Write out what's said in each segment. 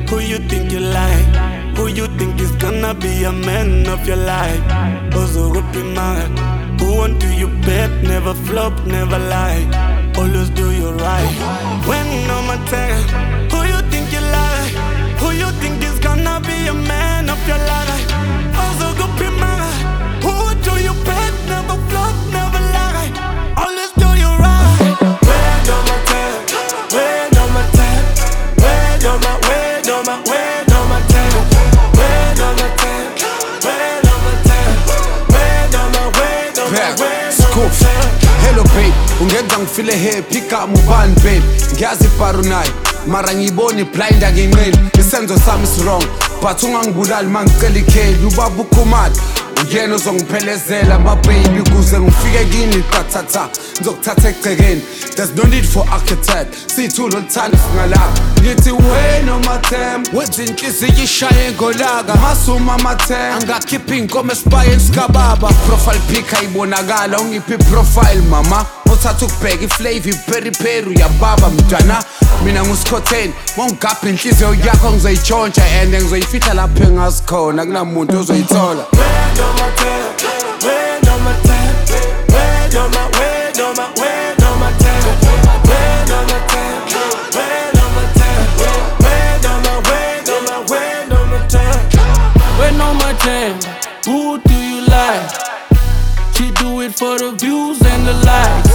Who you think you like? Who you think is gonna be a man of your life? Also open mind. Who want you bet? Never flop, never lie. Always do you right. When on my time, who you think you like? Who you think is gonna be a man of your life? Also open mind. Who do you bet? Never flop, never lie. Always do you right. When on my time, when on my time, when on my, when on my, when on my time, when on my time, when on my time, when on my, when on my, when on my time. Hello babe, ungenza ngifile happy ka mubani babe. Ngiyazi iparunayi, mara ngiyibona blind akinqeni. Isenzo sami is wrong, but ungangibulali mangicela ikheli. Ubaba ukhumali, uyena ozongiphelezela my baby kuze ngifike kini qathatha. Ngizokuthatha egcekeni, there's no need for architect. Sithulo lithanda singalapha. Ngithi wena nomathemba, wenza inhliziyo ishaye ngolaka. Masuma amathemba, angakhipha inkomo esibayeni sikababa. Profile pic ayibonakala, ungiphi profile mama. Uthatha ukubheka iflavor peri peri uyababa mntwana. Mina ngusikhotheni, wongigapha inhliziyo yakho ngizoyitshontsha and ngizoyifihla lapho engasikhona kunamuntu ozoyithola. When on my time, when on my time, when on my, when on my, when on my time, when on my time, when on my time, when on my, when on my, when on my time. When on my time, who do you like? She do it for the views and the likes.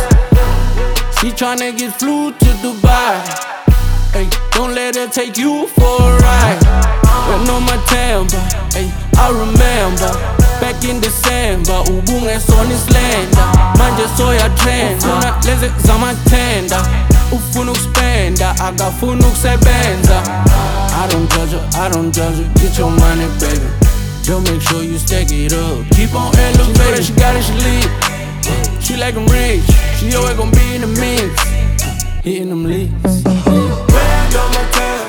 She tryna get flew to Dubai. Ay, don't let her take you for a ride. When on my temper, ay, I remember back in December, ubungesona islenda. Manje soyatrenda, ufuna lezi zamathenda. Ufuna ukuspenda, akafuna ukusebenza. I don't judge her, I don't judge her. Get your money, baby. Just make sure you stack it up. Keep on elevating, she got it, she lead. She like I'm rich, she always gon' be in the mix. Hitting them leads. When on my time.